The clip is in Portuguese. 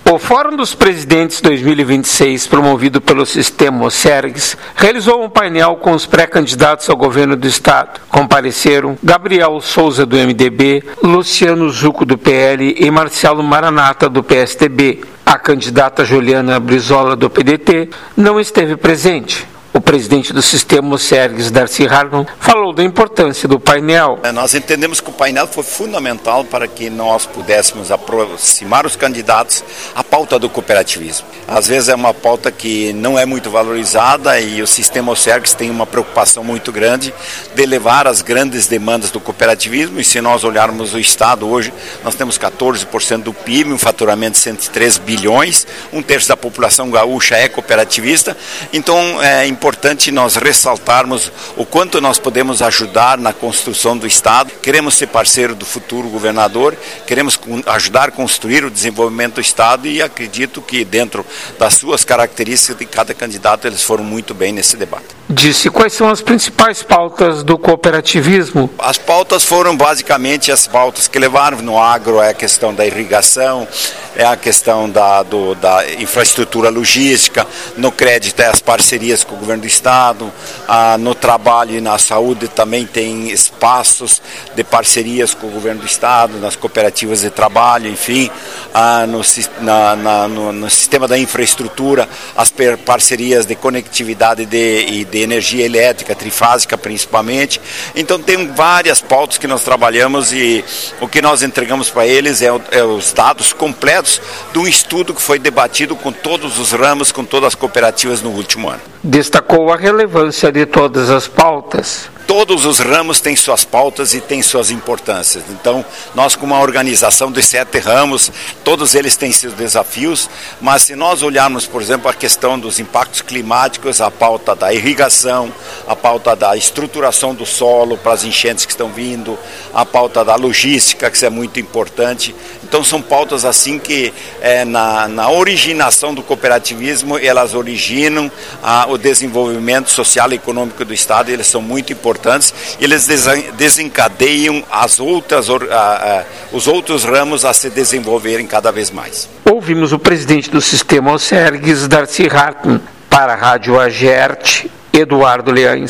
O Fórum dos Presidentes 2026, promovido pelo Sistema OCERGS, realizou um painel com os pré-candidatos ao governo do Estado. Compareceram Gabriel Souza, do MDB, Luciano Zucco, do PL e Marcelo Maranata, do PSDB. A candidata Juliana Brizola, do PDT, não esteve presente. O presidente do Sistema OCERGS, Darcy Hartmann, falou da importância do painel. Nós entendemos que o painel foi fundamental para que nós pudéssemos aproximar os candidatos à pauta do cooperativismo. Às vezes é uma pauta que não é muito valorizada e o Sistema OCERGS tem uma preocupação muito grande de levar as grandes demandas do cooperativismo. E se nós olharmos o Estado hoje, nós temos 14% do PIB, um faturamento de 103 bilhões, um terço da população gaúcha é cooperativista. Então é importante nós ressaltarmos o quanto nós podemos ajudar na construção do Estado. Queremos ser parceiro do futuro governador, queremos ajudar a construir o desenvolvimento do Estado e acredito que dentro das suas características de cada candidato eles foram muito bem nesse debate. Disse quais são as principais pautas do cooperativismo. As pautas foram basicamente as pautas que levaram no agro, é a questão da irrigação, é a questão da infraestrutura logística, no crédito é as parcerias com o governo do Estado, no trabalho e na saúde também tem espaços de parcerias com o governo do Estado, nas cooperativas de trabalho, enfim, no sistema da infraestrutura, as parcerias de conectividade e de energia elétrica, trifásica principalmente. Então tem várias pautas que nós trabalhamos e o que nós entregamos para eles é os dados completos de um estudo que foi debatido com todos os ramos, com todas as cooperativas no último ano. Destacou a relevância de todas as pautas. Todos os ramos têm suas pautas e têm suas importâncias. Então, nós como uma organização de 7 ramos, todos eles têm seus desafios, mas se nós olharmos, por exemplo, a questão dos impactos climáticos, a pauta da irrigação, a pauta da estruturação do solo para as enchentes que estão vindo, a pauta da logística, que isso é muito importante. Então, são pautas assim que na originação do cooperativismo, elas originam o desenvolvimento social e econômico do Estado, e eles são muito importantes. Eles desencadeiam os outros ramos a se desenvolverem cada vez mais. Ouvimos o presidente do Sistema OCERGS, Darcy Hartmann. Para a Rádio Agerte, Eduardo Leães.